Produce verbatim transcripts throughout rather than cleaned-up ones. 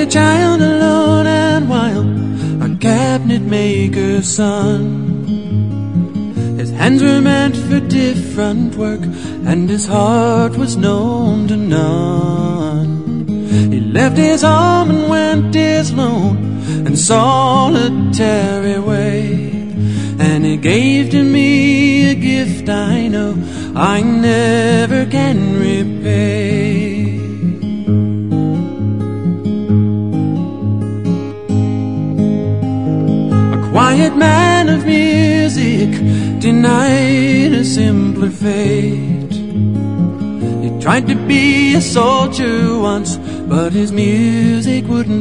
child alone and wild, a cabinet maker's son. His hands were meant for different work, and his heart was known to none. He left his home and went his lone and solitary way, and he gave to me a gift I know I never can repay. A quiet man of music, denied a simpler fate. He tried to be a soldier once, but his music wouldn't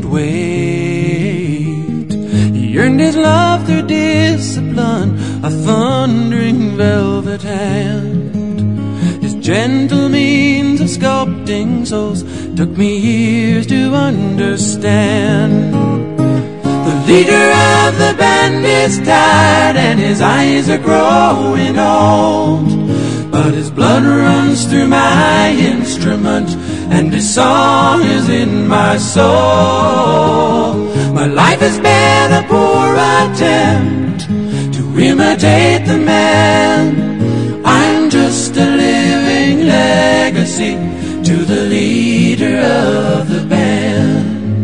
wait. He earned his love through discipline, a thundering velvet hand. His gentle means of sculpting souls took me years to understand. The leader of the band is tired and his eyes are growing old, but his blood runs through my instrument and his song is in my soul. My life has been a poor attempt to imitate the man. I'm just a living legacy to the leader of the band.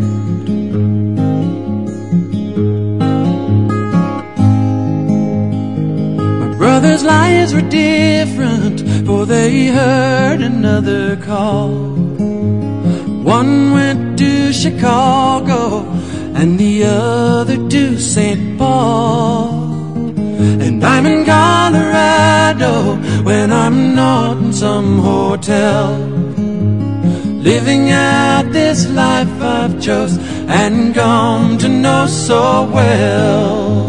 My brother's lives were different, for they heard another call. One went to Chicago and the other to Saint Paul. And I'm in Colorado when I'm not in some hotel, living out this life I've chose and come to know so well.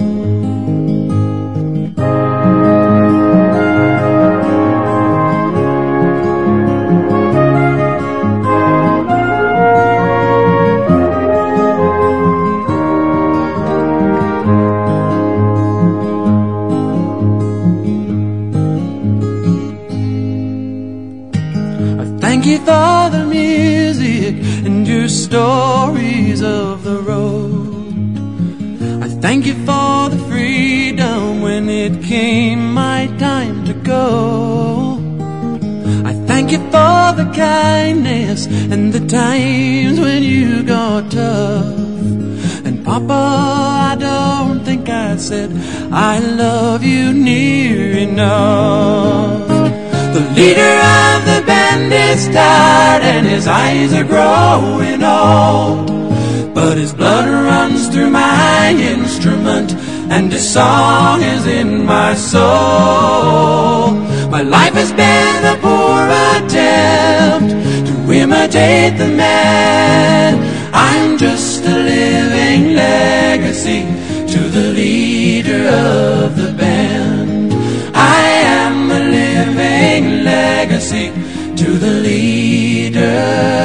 Thank you for the music and your stories of the road. I thank you for the freedom when it came my time to go. I thank you for the kindness and the times when you got tough. And Papa, I don't think I said I love you near enough. The leader of the band is tired and his eyes are growing old, but his blood runs through my instrument and his song is in my soul. My life has been a poor attempt to imitate the man. I'm just a living legacy to the leader of the band. I am a living legacy to the leader